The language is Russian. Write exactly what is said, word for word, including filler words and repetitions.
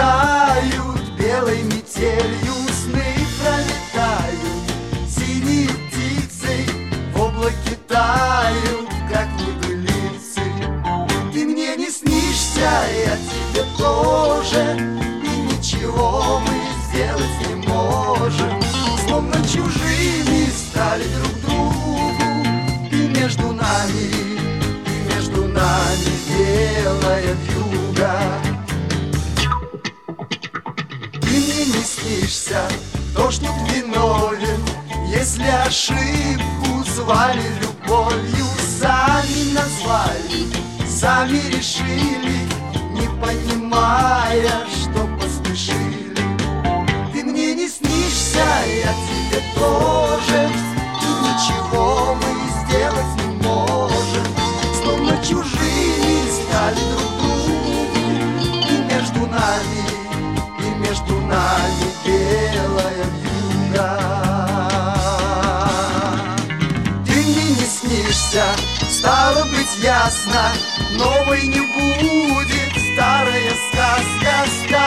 тают белой метелью, сны пролетают синей птицей, в облаке тают, как небылицы. Ты мне не снишься, я тебе тоже, и ничего мы сделать не можем. Словно чужими стали друг другу, и между нами, и между нами белая вьюга. Ты мне не снишься, кто ж тут виновен, если ошибку звали любовью? Сами назвали, сами решили, не понимая, что поспешили. Ты мне не снишься, я тебе тоже, и ничего мы сделать не можем. Словно чужими стали друг другу, и между нами, и между нами белая вьюга. Ты мне не снишься, стало быть ясно, новой не будет старая сказка.